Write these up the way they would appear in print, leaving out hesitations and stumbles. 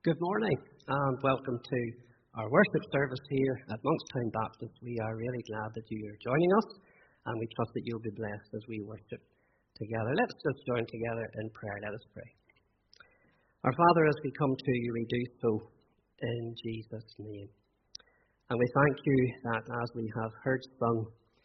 Good morning and welcome to our worship service here at Monkstown Baptist. We are really glad that you are joining us and we trust that you'll be blessed as we worship together. Let's just join together in prayer. Let us pray. Our Father, as we come to you, we do so in Jesus' name. And we thank you that as we have heard sung,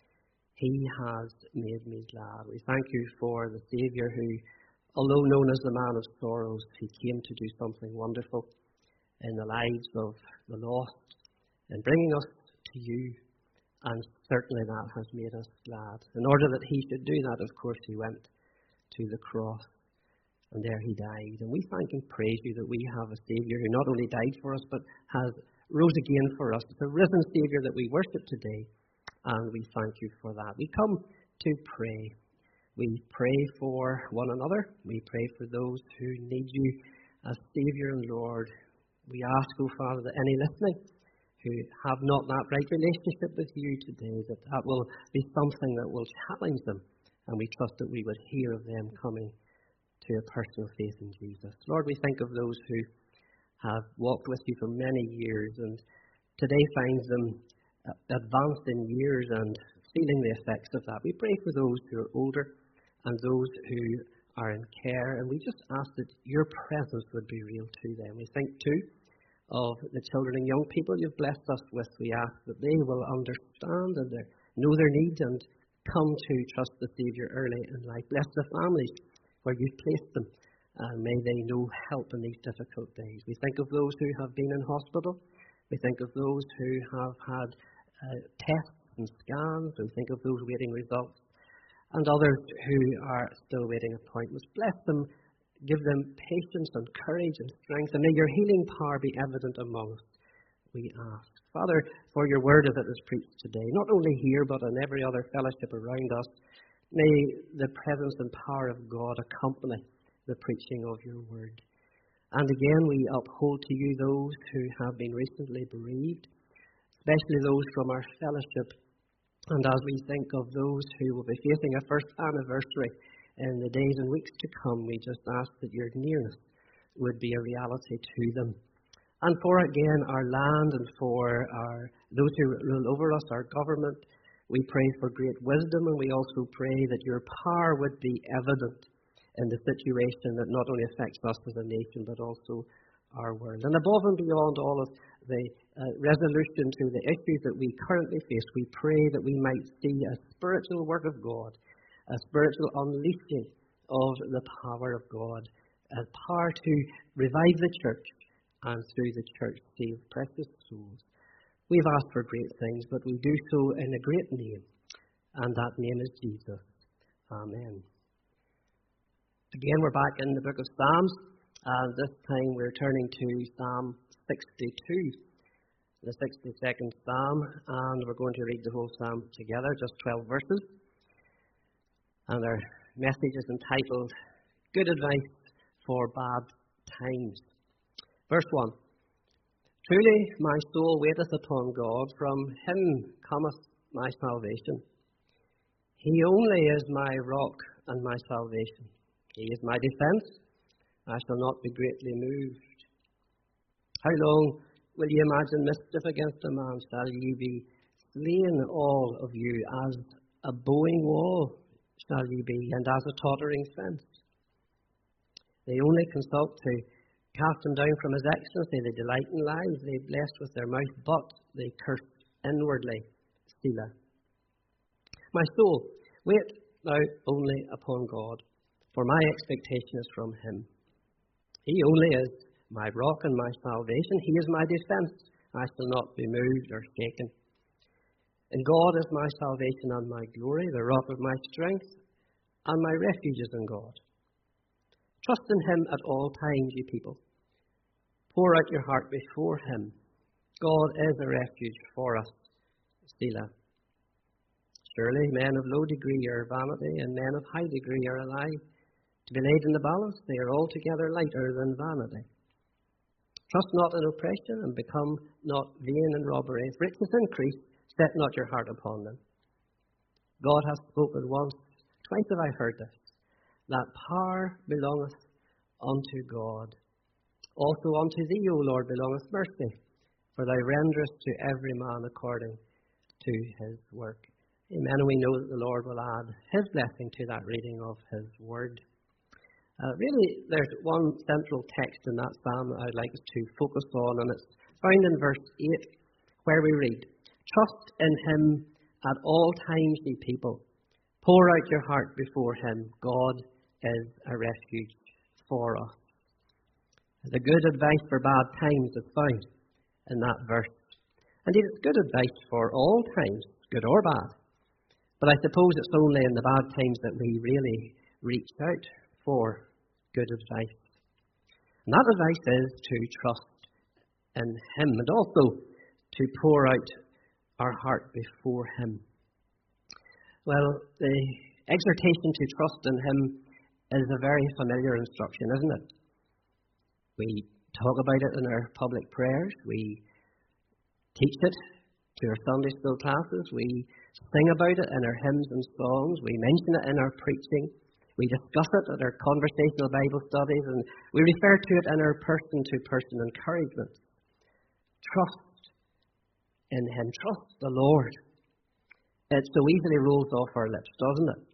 He has made me glad. We thank you for the Saviour who, although known as the man of sorrows, he came to do something wonderful in the lives of the lost and bringing us to you. And certainly that has made us glad. In order that he should do that, of course, he went to the cross. And there he died. And we thank and praise you that we have a Saviour who not only died for us, but has rose again for us. It's a risen Saviour that we worship today. And we thank you for that. We come to pray. We pray for one another. We pray for those who need you as Saviour and Lord. We ask, O Father, that any listening who have not that right relationship with you today, that will be something that will challenge them. And we trust that we would hear of them coming to a personal faith in Jesus. Lord, we think of those who have walked with you for many years and today finds them advanced in years and feeling the effects of that. We pray for those who are older and those who are in care, and we just ask that your presence would be real to them. We think too of the children and young people you've blessed us with. We ask that they will understand and know their needs and come to trust the Saviour early in life. Bless the families where you've placed them, and may they know help in these difficult days. We think of those who have been in hospital. We think of those who have had tests and scans. We think of those waiting results. And others who are still waiting appointments. Bless them, give them patience and courage and strength, and may your healing power be evident among us, we ask. Father, for your word as it is preached today, not only here but in every other fellowship around us, may the presence and power of God accompany the preaching of your word. And again, we uphold to you those who have been recently bereaved, especially those from our fellowship. And as we think of those who will be facing a first anniversary in the days and weeks to come, we just ask that your nearness would be a reality to them. And for, again, our land and for those who rule over us, our government, we pray for great wisdom, and we also pray that your power would be evident in the situation that not only affects us as a nation, but also our world. And above and beyond all of the resolution to the issues that we currently face, we pray that we might see a spiritual work of God, a spiritual unleashing of the power of God, a power to revive the church and through the church save precious souls. We've asked for great things, but we do so in a great name, and that name is Jesus. Amen. Again, we're back in the book of Psalms. And this time we're turning to Psalm 62, the 62nd Psalm, and we're going to read the whole Psalm together, just 12 verses. And our message is entitled, Good Advice for Bad Times. Verse 1. Truly my soul waiteth upon God, from him cometh my salvation. He only is my rock and my salvation. He is my defence. I shall not be greatly moved. How long will ye imagine mischief against a man? Shall ye be slain, all of you? As a bowing wall shall ye be, and as a tottering fence. They only consult to cast him down from his excellency. They delight in lies. They bless with their mouth, but they curse inwardly. Selah. My soul, wait thou only upon God, for my expectation is from him. He only is my rock and my salvation. He is my defence. I shall not be moved or shaken. And God is my salvation and my glory, the rock of my strength, and my refuge is in God. Trust in him at all times, ye people. Pour out your heart before him. God is a refuge for us. Selah. Surely men of low degree are vanity, and men of high degree are a lie. To be laid in the balance, they are altogether lighter than vanity. Trust not in oppression, and become not vain in robbery. If riches increase, set not your heart upon them. God hath spoken once, twice have I heard this, that power belongeth unto God. Also unto thee, O Lord, belongeth mercy, for thou renderest to every man according to his work. Amen. And we know that the Lord will add his blessing to that reading of his word. Really, there's one central text in that psalm that I'd like us to focus on, and it's found in verse 8, where we read, Trust in him at all times, ye people. Pour out your heart before him. God is a refuge for us. The good advice for bad times is found in that verse. Indeed, it's good advice for all times, good or bad. But I suppose it's only in the bad times that we really reach out for good advice. And that advice is to trust in him and also to pour out our heart before him. Well, the exhortation to trust in him is a very familiar instruction, isn't it? We talk about it in our public prayers. We teach it to our Sunday school classes. We sing about it in our hymns and songs. We mention it in our preaching. We discuss it at our conversational Bible studies, and we refer to it in our person-to-person encouragement. Trust in him. Trust the Lord. It so easily rolls off our lips, doesn't it?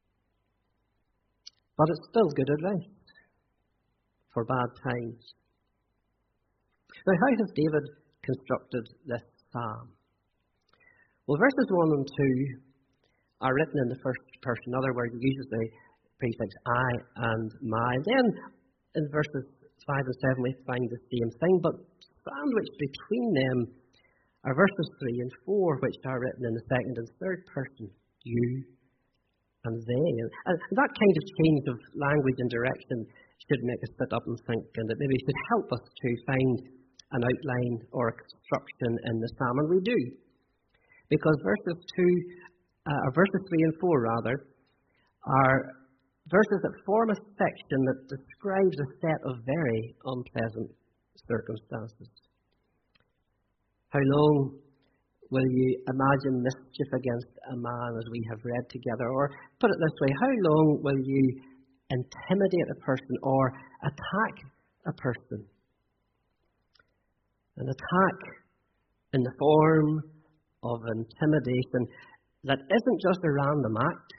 But it's still good advice for bad times. Now, how has David constructed this psalm? Well, verses 1 and 2 are written in the first person. In other words, it uses the prefix I and my. Then in verses 5 and 7 we find the same thing, but sandwiched between them are verses 3 and 4, which are written in the second and third person, you and they. And that kind of change of language and direction should make us sit up and think, and it maybe should help us to find an outline or a construction in the psalm, and we do. Because verses 3 and 4 are verses that form a section that describes a set of very unpleasant circumstances. How long will you imagine mischief against a man, as we have read together? Or put it this way, how long will you intimidate a person or attack a person? An attack in the form of intimidation that isn't just a random act.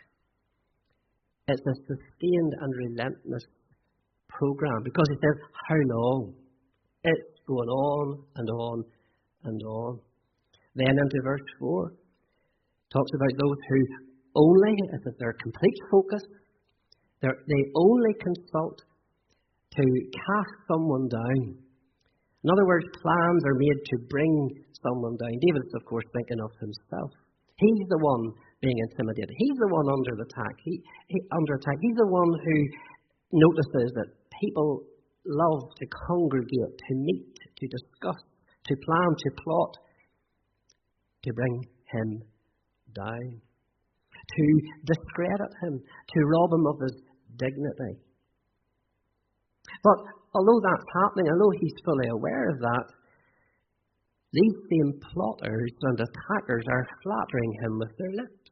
It's a sustained and relentless program, because he says, how long? It's going on and on and on. Then into verse 4, talks about those who only, this is their complete focus, they only consult to cast someone down. In other words, plans are made to bring someone down. David's, of course, thinking of himself. He's the one being intimidated. He's the one under attack. He's the one who notices that people love to congregate, to meet, to discuss, to plan, to plot, to bring him down, to discredit him, to rob him of his dignity. But although that's happening, although he's fully aware of that, these same plotters and attackers are flattering him with their lips,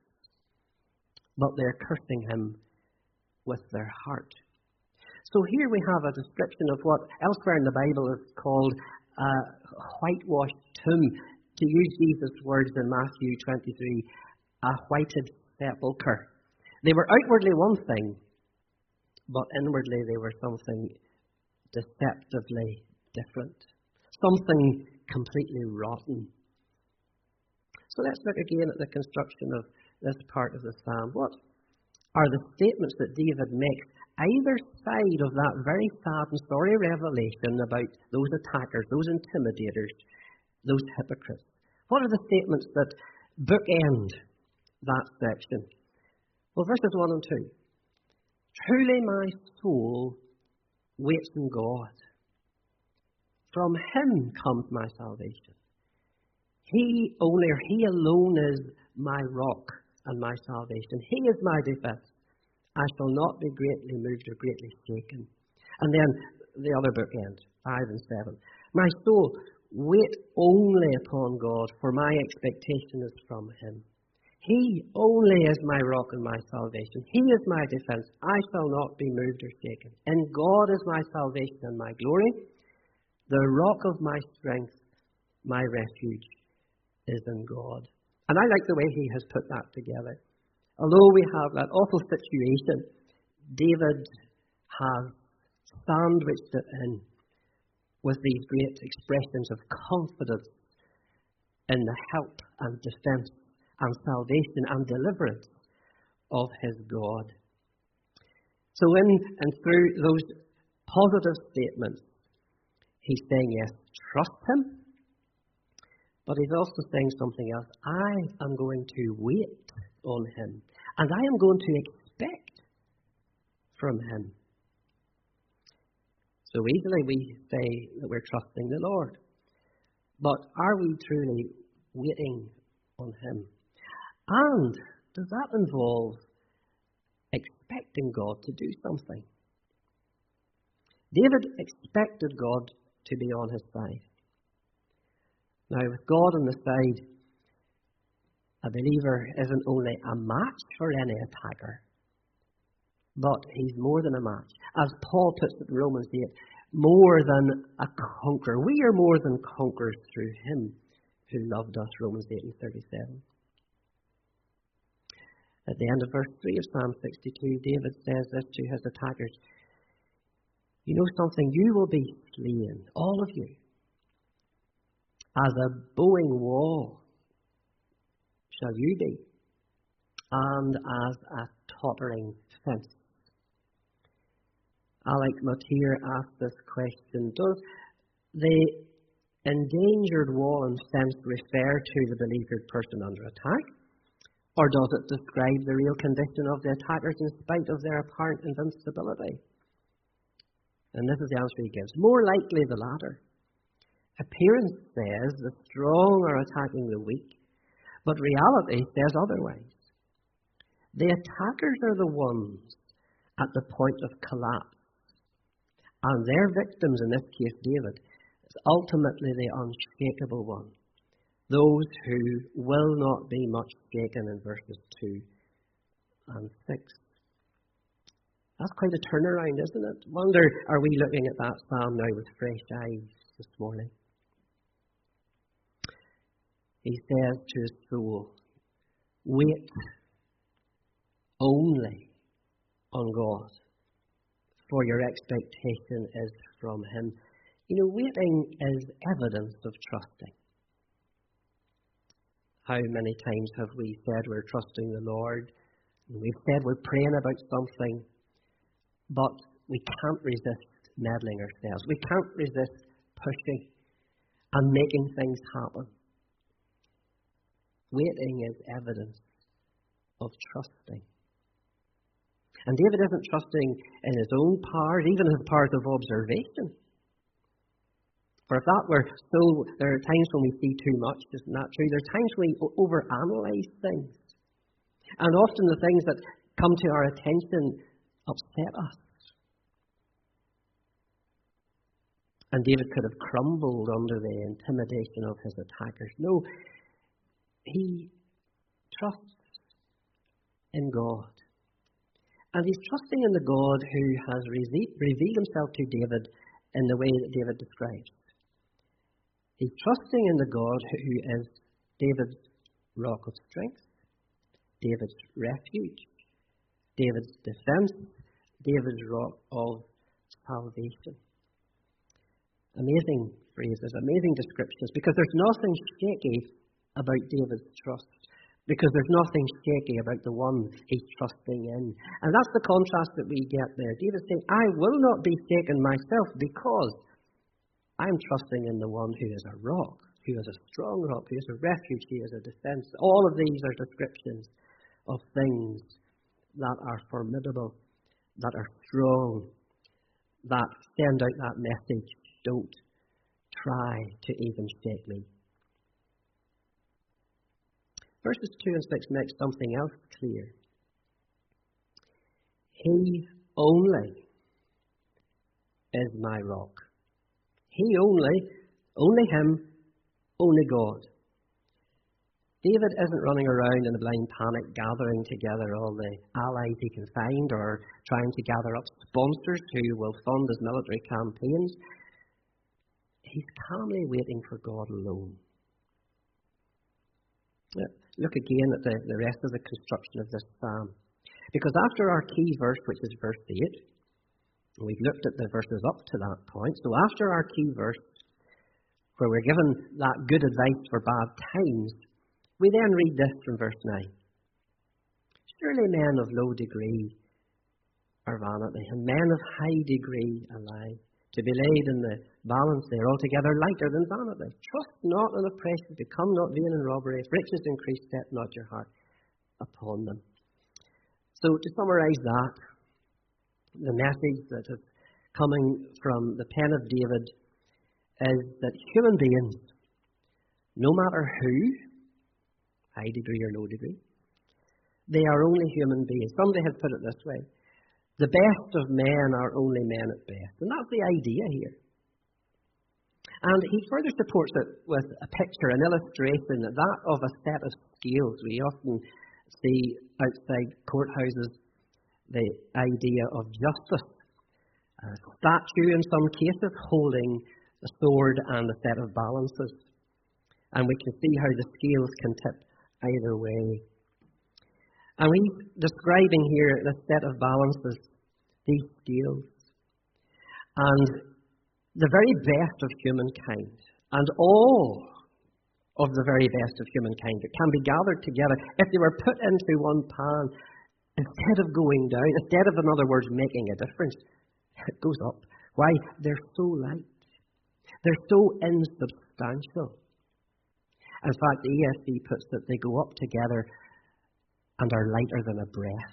but they're cursing him with their heart. So here we have a description of what elsewhere in the Bible is called a whitewashed tomb. To use Jesus' words in Matthew 23, a whited sepulchre. They were outwardly one thing, but inwardly they were something deceptively different. Something completely rotten. So let's look again at the construction of this part of the psalm. What are the statements that David makes either side of that very sad and sorry revelation about those attackers, those intimidators, those hypocrites? What are the statements that bookend that section? Well, verses 1 and 2. Truly my soul waits in God. From him comes my salvation. He alone is my rock and my salvation. He is my defense. I shall not be greatly moved or greatly shaken. And then the other bookend, 5 and 7. My soul, wait only upon God, for my expectation is from him. He only is my rock and my salvation. He is my defense. I shall not be moved or shaken. In God is my salvation and my glory. The rock of my strength, my refuge, is in God. And I like the way he has put that together. Although we have that awful situation, David has sandwiched it in with these great expressions of confidence in the help and defense and salvation and deliverance of his God. So in and through those positive statements, he's saying, yes, trust him, but he's also saying something else. I am going to wait on him, and I am going to expect from him. So easily we say that we're trusting the Lord, but are we truly waiting on him? And does that involve expecting God to do something? David expected God to be on his side. Now, with God on the side, a believer isn't only a match for any attacker, but he's more than a match. As Paul puts it in Romans 8, more than a conqueror. We are more than conquerors through him who loved us, Romans 8 and 37. At the end of verse 3 of Psalm 62, David says this to his attackers: you know something? You will be slain, all of you, as a bowing wall shall you be, and as a tottering fence. Alec Mottier asked this question: does the endangered wall and fence refer to the beleaguered person under attack? Or does it describe the real condition of the attackers in spite of their apparent invincibility? And this is the answer he gives. More likely the latter. Appearance says the strong are attacking the weak, but reality says otherwise. The attackers are the ones at the point of collapse, and their victims, in this case David, is ultimately the unshakable one. Those who will not be much shaken in verses 2 and 6. That's quite a turnaround, isn't it? Wonder, are we looking at that psalm now with fresh eyes this morning? He says to his soul, wait only on God, for your expectation is from him. You know, waiting is evidence of trusting. How many times have we said we're trusting the Lord? We've said we're praying about something, but we can't resist meddling ourselves. We can't resist pushing and making things happen. Waiting is evidence of trusting. And David isn't trusting in his own powers, even his powers of observation. For if that were so, there are times when we see too much, isn't that true? There are times when we overanalyze things. And often the things that come to our attention upset us. And David could have crumbled under the intimidation of his attackers. No, he trusts in God. And he's trusting in the God who has revealed himself to David in the way that David describes. He's trusting in the God who is David's rock of strength, David's refuge, David's defense, David's rock of salvation. Amazing phrases, amazing descriptions, because there's nothing shaky about David's trust, because there's nothing shaky about the one he's trusting in. And that's the contrast that we get there. David's saying, I will not be shaken myself, because I'm trusting in the one who is a rock, who is a strong rock, who is a refuge, who is a defense. All of these are descriptions of things that are formidable, that are strong, that send out that message: don't try to even shake me. Verses 2 and 6 make something else clear. He only is my rock. He only him, only God. David isn't running around in a blind panic, gathering together all the allies he can find, or trying to gather up sponsors who will fund his military campaigns. He's calmly waiting for God alone. Look again at the rest of the construction of this psalm. Because after our key verse, which is verse 8, we've looked at the verses up to that point. So after our key verse, where we're given that good advice for bad times, we then read this from verse 9. Surely men of low degree are vanity, and men of high degree a lie. To be laid in the balance, they are altogether lighter than vanity. Trust not in oppression, become not vain in robbery. If riches increase, set not your heart upon them. So to summarise that, the message that is coming from the pen of David is that human beings, no matter who, high degree or low degree, they are only human beings. Somebody has put it this way: the best of men are only men at best. And that's the idea here. And he further supports it with a picture, an illustration, that of a set of scales. We often see outside courthouses the idea of justice. A statue in some cases holding a sword and a set of balances. And we can see how the scales can tip either way. And he's describing here the set of balances, these scales. And the very best of humankind, and all of the very best of humankind that can be gathered together, if they were put into one pan, instead of going down, instead of, in other words, making a difference, it goes up. Why? They're so light. They're so insubstantial. In fact, the ESV puts that they go up together and are lighter than a breath.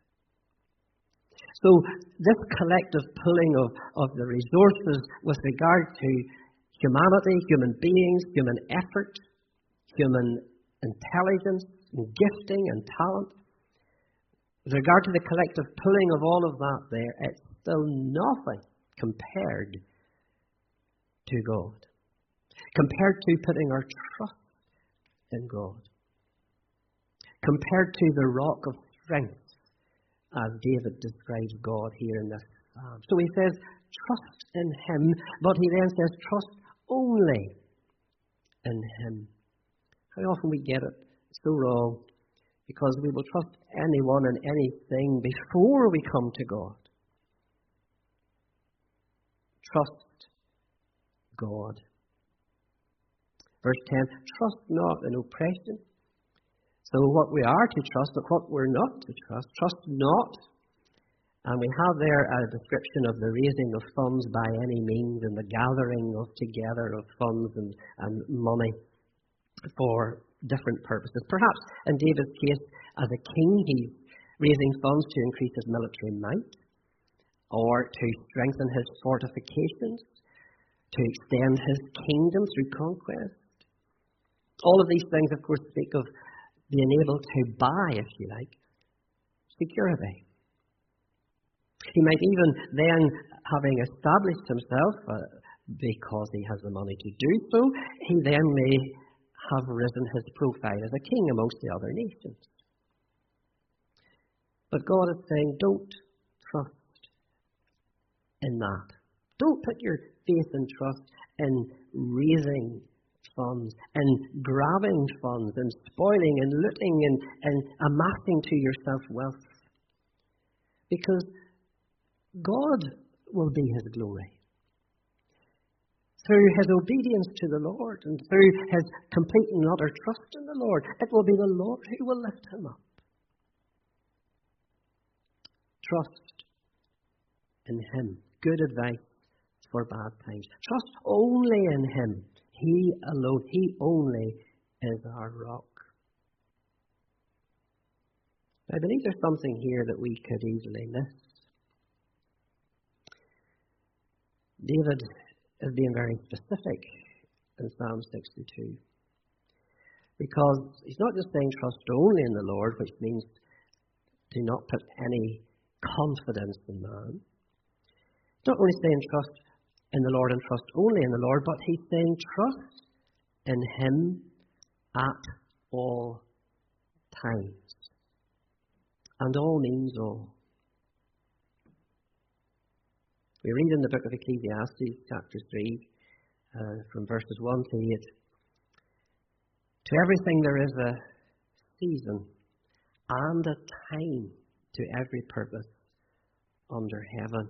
So this collective pulling of the resources with regard to humanity, human beings, human effort, human intelligence, and gifting and talent, with regard to the collective pulling of all of that there, it's still nothing compared to God. Compared to putting our trust in God. Compared to the rock of strength, as David describes God here in this psalm. So he says, trust in him, but he then says, trust only in him. How often we get it so wrong, because we will trust anyone and anything before we come to God. Trust God. Verse 10, trust not in oppression. So what we are to trust, but what we're not to trust. Trust not. And we have there a description of the raising of funds by any means and the gathering of together of funds and money for different purposes. Perhaps in David's case, as a king, he's raising funds to increase his military might, or to strengthen his fortifications, to extend his kingdom through conquest. All of these things, of course, speak of being able to buy, if you like, security. He might even then, having established himself, because he has the money to do so, he then may have risen his profile as a king amongst the other nations. But God is saying, don't trust in that. Don't put your faith and trust in raising funds, and grabbing funds, and spoiling, and looting, and amassing to yourself wealth. Because God will be his glory. Through his obedience to the Lord, and through his complete and utter trust in the Lord, it will be the Lord who will lift him up. Trust in him. Good advice for bad times. Trust only in him. He alone, he only is our rock. I believe there's something here that we could easily miss. David is being very specific in Psalm 62. Because he's not just saying trust only in the Lord, which means do not put any confidence in man. He's not only saying trust in the Lord and trust only in the Lord, but he's saying trust in him at all times. And all means all. We read in the book of Ecclesiastes, chapter 3, from verses 1 to 8. To everything there is a season and a time to every purpose under heaven.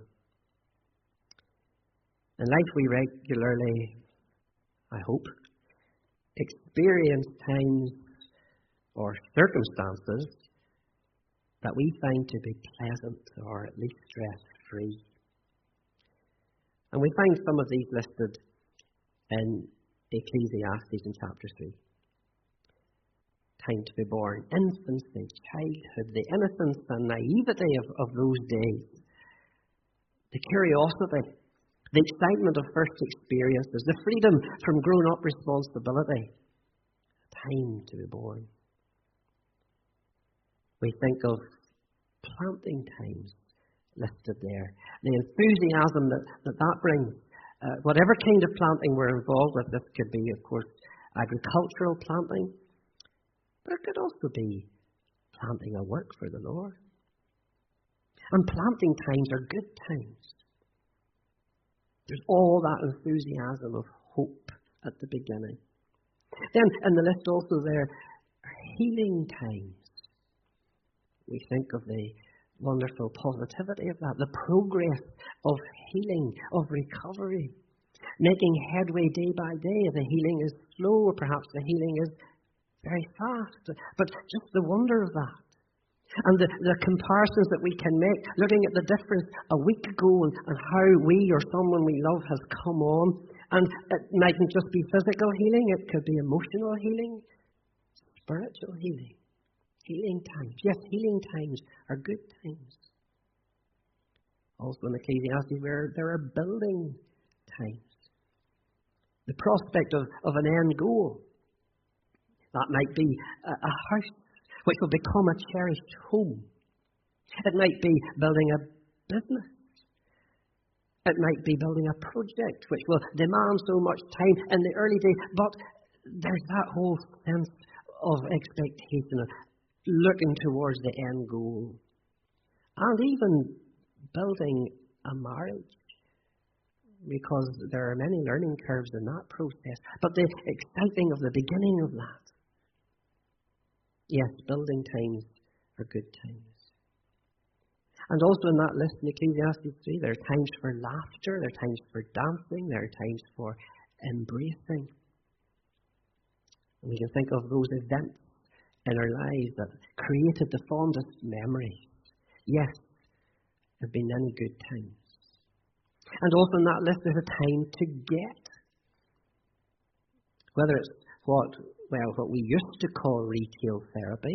In life we regularly, I hope, experience times or circumstances that we find to be pleasant or at least stress-free. And we find some of these listed in Ecclesiastes in chapter 3. Time to be born, infancy, childhood, the innocence and naivety of those days, the curiosity, the excitement of first experiences, the freedom from grown-up responsibility. Time to be born. We think of planting times listed there. The enthusiasm that brings. Whatever kind of planting we're involved with, this could be, of course, agricultural planting, but it could also be planting a work for the Lord. And planting times are good times. There's all that enthusiasm of hope at the beginning. Then, in the list also there, are healing times. We think of the wonderful positivity of that, the progress of healing, of recovery, making headway day by day. The healing is slow, or perhaps the healing is very fast, but just the wonder of that. And the comparisons that we can make, looking at the difference a week ago and how we or someone we love has come on. And it mightn't just be physical healing, it could be emotional healing, spiritual healing. Healing times. Yes, healing times are good times. Also in Ecclesiastes, where there are building times. The prospect of an end goal. That might be a house which will become a cherished home. It might be building a business. It might be building a project which will demand so much time in the early days, but there's that whole sense of expectation, of looking towards the end goal. And even building a marriage, because there are many learning curves in that process, but the exciting of the beginning of that. Yes, building times are good times. And also in that list in Ecclesiastes 3, there are times for laughter, there are times for dancing, there are times for embracing. And we can think of those events in our lives that created the fondest memories. Yes, there have been many good times. And also in that list there's a time to get. Whether it's what we used to call retail therapy,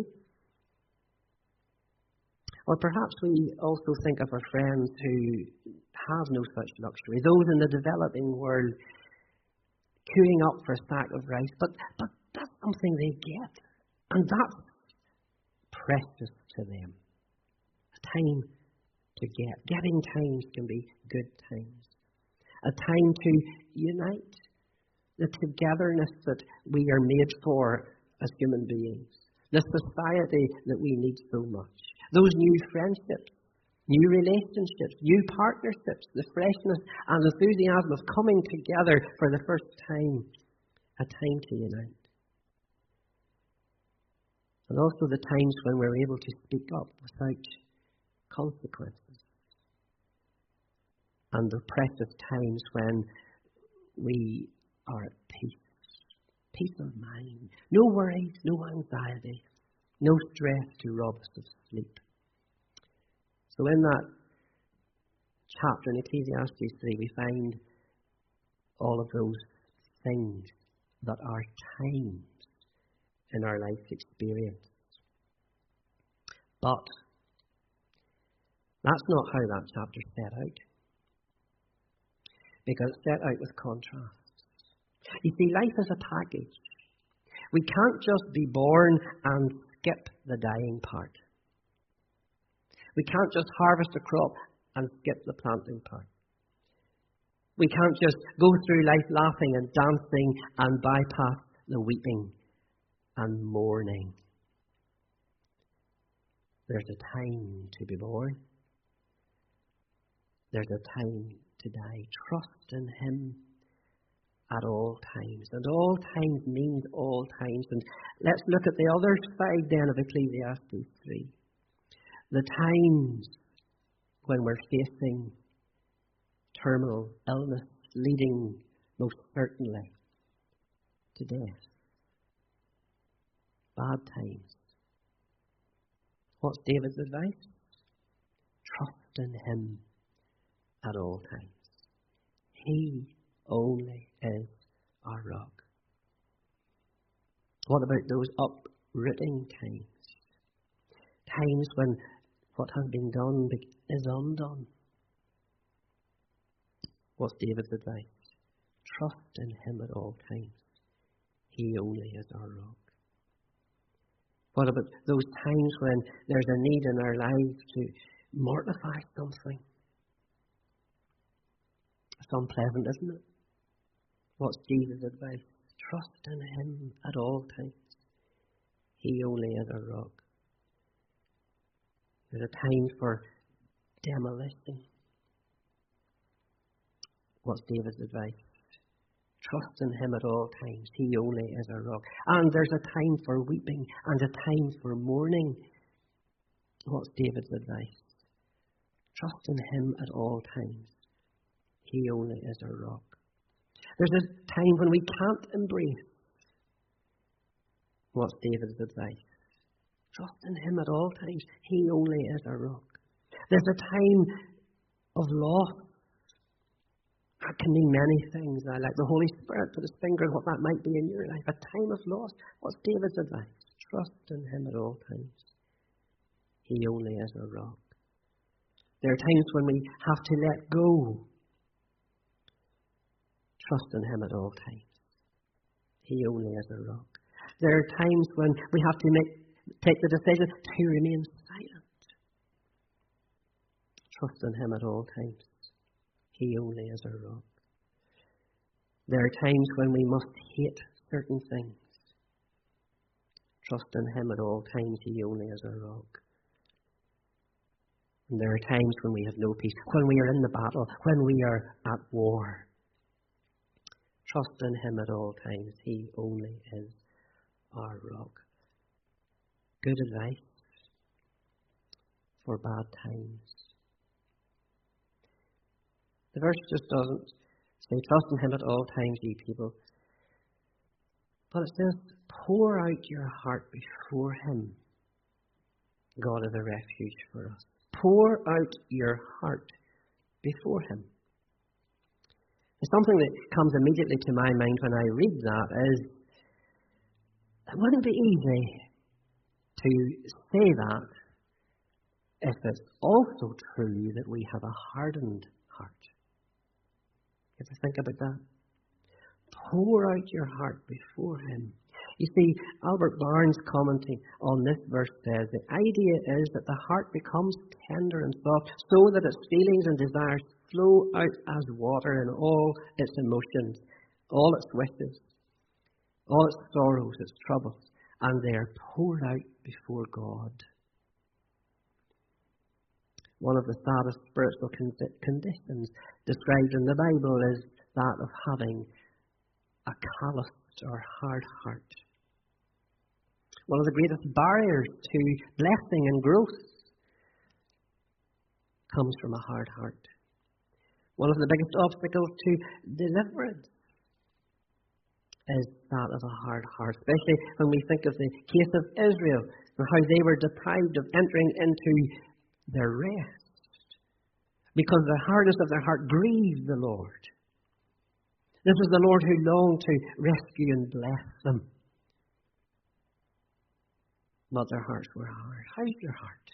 or perhaps we also think of our friends who have no such luxury, those in the developing world queuing up for a sack of rice, but that's something they get, and that's precious to them. A time to get. Getting times can be good times. A time to unite. The togetherness that we are made for as human beings. The society that we need so much. Those new friendships, new relationships, new partnerships, the freshness and enthusiasm of coming together for the first time. A time to unite. And also the times when we're able to speak up without consequences. And the precious times when we are at peace. Peace of mind. No worries, no anxiety, no stress to rob us of sleep. So in that chapter in Ecclesiastes 3, we find all of those things that are times in our life experience. But that's not how that chapter set out. Because it's set out with contrast. You see, life is a package. We can't just be born and skip the dying part. We can't just harvest a crop and skip the planting part. We can't just go through life laughing and dancing and bypass the weeping and mourning. There's a time to be born. There's a time to die. Trust in Him at all times. And all times means all times. And let's look at the other side then of Ecclesiastes 3. The times when we're facing terminal illness leading most certainly to death. Bad times. What's David's advice? Trust in him at all times. He only is our rock. What about those uprooting times? Times when what has been done is undone. What's David's advice? Trust in him at all times. He only is our rock. What about those times when there's a need in our lives to mortify something? It's unpleasant, isn't it? What's Jesus' advice? Trust in him at all times. He only is our rock. There's a time for demolition. What's David's advice? Trust in him at all times. He only is our rock. And there's a time for weeping and a time for mourning. What's David's advice? Trust in him at all times. He only is our rock. There's a time when we can't embrace. What's David's advice? Trust in him at all times. He only is our rock. There's a time of loss. That can mean many things. I like the Holy Spirit put his finger on what that might be in your life. A time of loss. What's David's advice? Trust in him at all times. He only is our rock. There are times when we have to let go. Trust in him at all times. He only is our rock. There are times when we have to take the decision to remain silent. Trust in him at all times. He only is our rock. There are times when we must hate certain things. Trust in him at all times. He only is our rock. And there are times when we have no peace, when we are in the battle, when we are at war. Trust in him at all times. He only is our rock. Good advice for bad times. The verse just doesn't say, trust in him at all times, ye people. But it says, pour out your heart before him. God is a refuge for us. Pour out your heart before him. And something that comes immediately to my mind when I read that is, it wouldn't be easy to say that if it's also true that we have a hardened heart. You have to think about that. Pour out your heart before him. You see, Albert Barnes commenting on this verse says, the idea is that the heart becomes tender and soft so that its feelings and desires flow out as water in all its emotions, all its wishes, all its sorrows, its troubles, and they are poured out before God. One of the saddest spiritual conditions described in the Bible is that of having a calloused or hard heart. One of the greatest barriers to blessing and growth comes from a hard heart. One of the biggest obstacles to deliverance is that of a hard heart, especially when we think of the case of Israel and how they were deprived of entering into their rest because the hardness of their heart grieved the Lord. This was the Lord who longed to rescue and bless them. But their hearts were hard. How's your heart?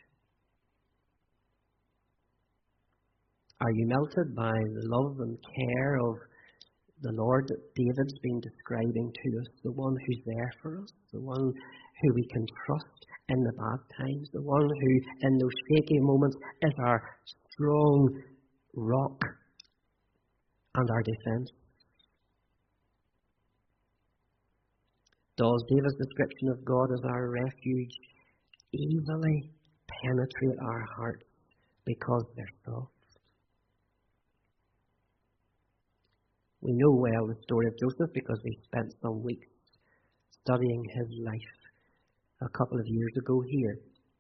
Are you melted by the love and care of the Lord that David's been describing to us? The one who's there for us, the one who we can trust in the bad times, the one who in those shaky moments is our strong rock and our defense. Does David's description of God as our refuge easily penetrate our hearts because they're soft? We know well the story of Joseph because we spent some weeks studying his life a couple of years ago here.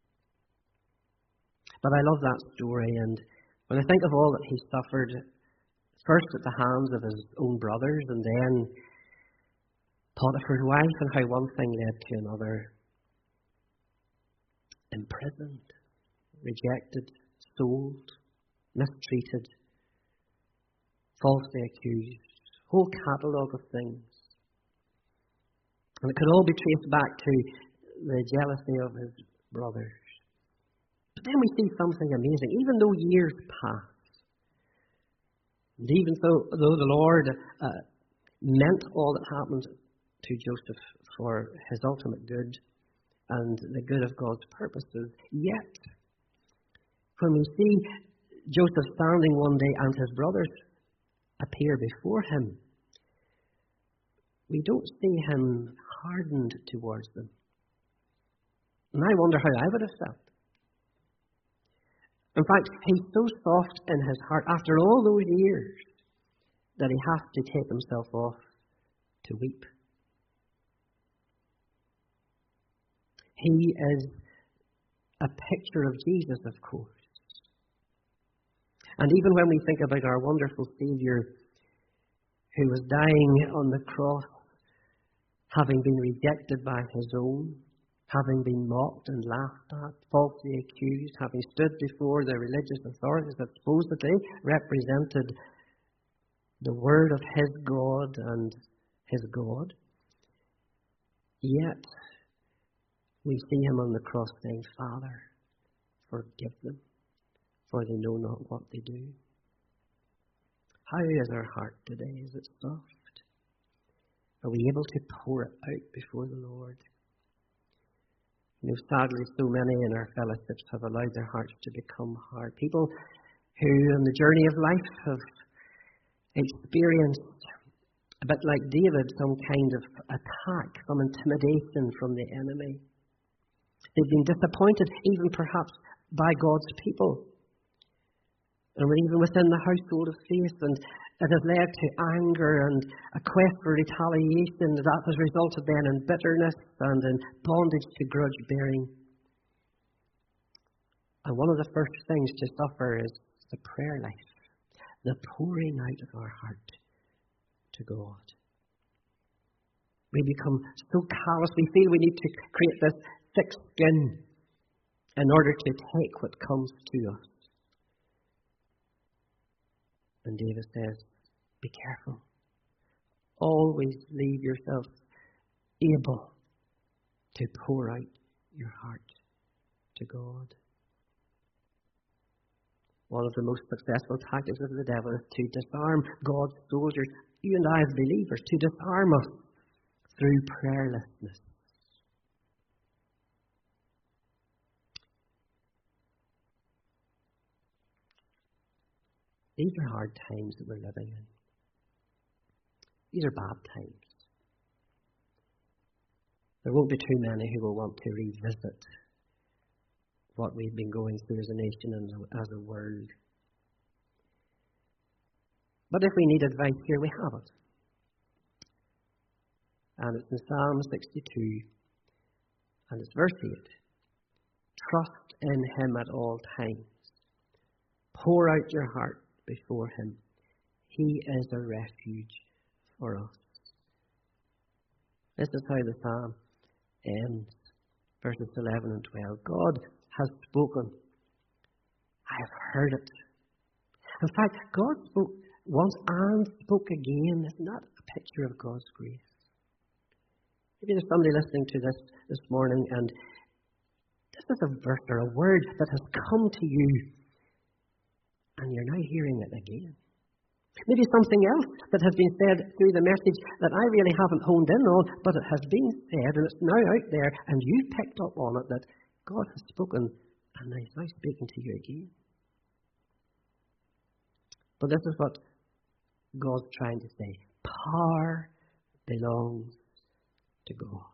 But I love that story, and when I think of all that he suffered, first at the hands of his own brothers, and then Potiphar's wife, and how one thing led to another. Imprisoned, rejected, sold, mistreated, falsely accused, whole catalogue of things. And it could all be traced back to the jealousy of his brothers. But then we see something amazing. Even though years pass, and even though the Lord meant all that happened to Joseph for his ultimate good and the good of God's purposes, yet when we see Joseph standing one day and his brothers appear before him, we don't see him hardened towards them. And I wonder how I would have felt. In fact, he's so soft in his heart after all those years that he has to take himself off to weep. He is a picture of Jesus, of course. And even when we think about our wonderful Saviour who was dying on the cross, having been rejected by his own, having been mocked and laughed at, falsely accused, having stood before the religious authorities that supposedly represented the word of his God and his God, yet we see him on the cross saying, Father, forgive them, for they know not what they do. How is our heart today? Is it soft? Are we able to pour it out before the Lord? You know, sadly, so many in our fellowships have allowed their hearts to become hard. People who, on the journey of life, have experienced, a bit like David, some kind of attack, some intimidation from the enemy. They've been disappointed, even perhaps by God's people, and even within the household of faith, and it has led to anger and a quest for retaliation that has resulted then in bitterness and in bondage to grudge bearing. And one of the first things to suffer is the prayer life, the pouring out of our heart to God. We become so callous, we feel we need to create this thick skin in order to take what comes to us. And David says, be careful. Always leave yourself able to pour out your heart to God. One of the most successful tactics of the devil is to disarm God's soldiers, you and I as believers, to disarm us through prayerlessness. These are hard times that we're living in. These are bad times. There won't be too many who will want to revisit what we've been going through as a nation and as a world. But if we need advice here, we have it. And it's in Psalm 62, and it's verse 8. Trust in him at all times. Pour out your heart before him. He is a refuge for us. This is how the psalm ends, verses 11 and 12. God has spoken. I have heard it. In fact, God spoke once and spoke again. Isn't that a picture of God's grace? Maybe there's somebody listening to this morning, and this is a verse or a word that has come to you, and you're now hearing it again. Maybe something else that has been said through the message that I really haven't honed in on, but it has been said, and it's now out there, and you picked up on it, that God has spoken, and he's now speaking to you again. But this is what God's trying to say. Power belongs to God.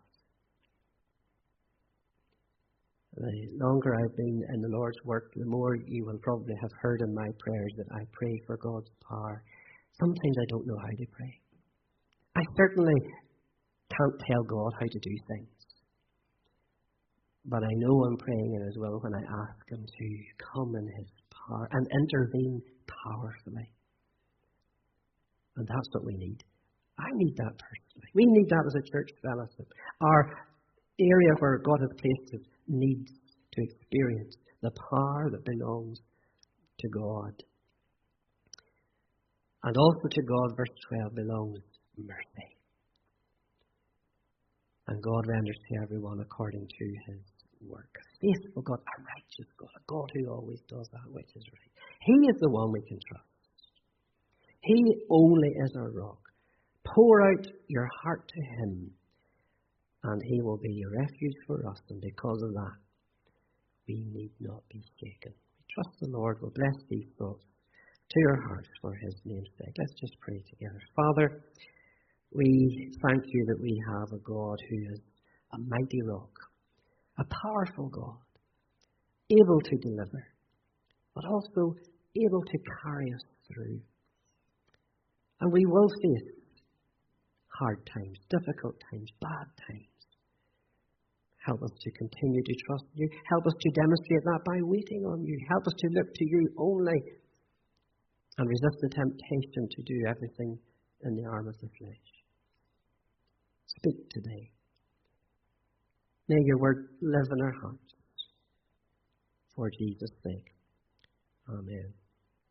The longer I've been in the Lord's work, the more you will probably have heard in my prayers that I pray for God's power Sometimes I don't know how to pray. I certainly can't tell God how to do things. But I know I'm praying in His will when I ask Him to come in His power and intervene powerfully. And that's what we need. I need that personally. We need that as a church fellowship. Our area where God has placed us needs to experience the power that belongs to God. And also to God, verse 12, belongs mercy. And God renders to everyone according to His work. A faithful God, a righteous God, a God who always does that which is right. He is the one we can trust. He only is our rock. Pour out your heart to Him, and He will be a refuge for us. And because of that, we need not be shaken. We trust the Lord will bless these thoughts to your hearts for His name's sake. Let's just pray together. Father, we thank You that we have a God who is a mighty rock, a powerful God, able to deliver, but also able to carry us through. And we will face hard times, difficult times, bad times. Help us to continue to trust You. Help us to demonstrate that by waiting on You. Help us to look to You only and resist the temptation to do everything in the arm of the flesh. Speak today. May Your word live in our hearts. For Jesus' sake. Amen.